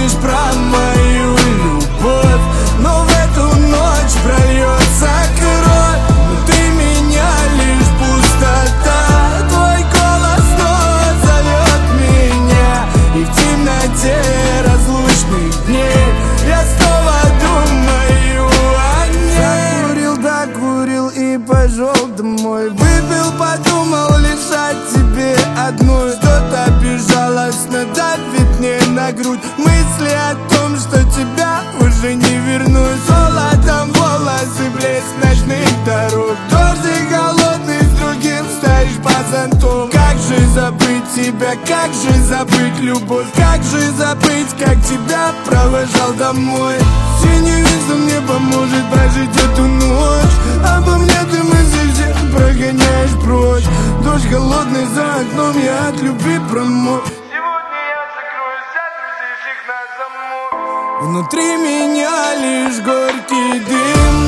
лишь про мою любовь, но в эту ночь прольется кровь. Внутри меня лишь пустота, твой голос снова зовет меня, и в темноте разлучных дней я снова думаю о ней. Закурил, докурил и пошел домой. Выпил, подумал лишь о тебе одной. Что-то безжалостно давит мне на грудь. Мысли о том, что тебя уже не вернуть. Золотом волосы, блеск ночных дорог. Дождик холодный, с другим стоишь по зонту. Как же забыть тебя, как же забыть любовь? Как же забыть, как тебя провожал домой? Синий визом мне поможет прожить эту ночь. Обо мне ты мысли все прогоняешь прочь. Дождь холодный за окном, я от любви промок. Сегодня я закрою, задрузишь их на замок. Внутри меня лишь горький дым.